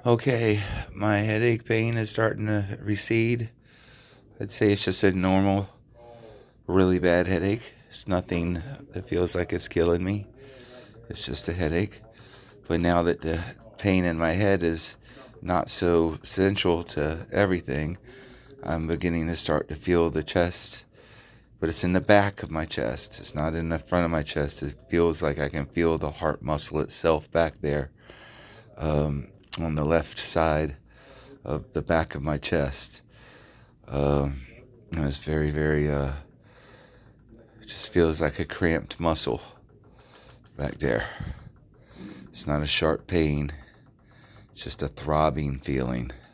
Okay, my headache pain is starting to recede. I'd say it's just a normal, really bad headache. It's nothing that feels like it's killing me. It's just a headache. But now that the pain in my head is not so central to everything, I'm beginning to start to feel the chest. But it's in the back of my chest. It's not in the front of my chest. It feels like I can feel the heart muscle itself back there, on the left side of the back of my chest. It was very, very, it just feels like a cramped muscle back there. It's not a sharp pain, it's just a throbbing feeling.